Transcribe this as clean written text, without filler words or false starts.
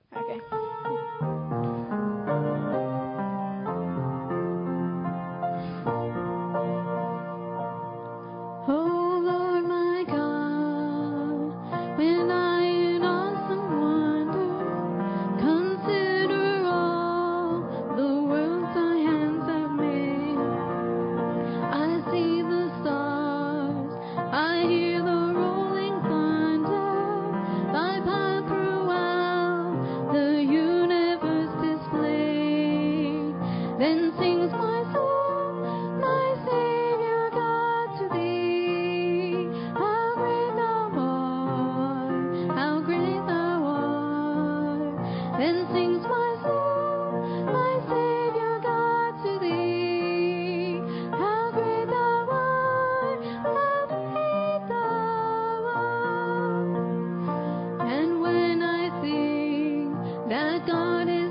Okay. Oh Lord my God, when I in awesome wonder consider all the worlds thy hands have made, I see the stars, I hear the rolling thunder, thy path throughout the universe displayed. Then sings my soul, my Savior God, to thee. How great thou art, how great thou art. Then sings my soul, my Savior God, to thee. How great thou art, how great thou art. And when I think that God is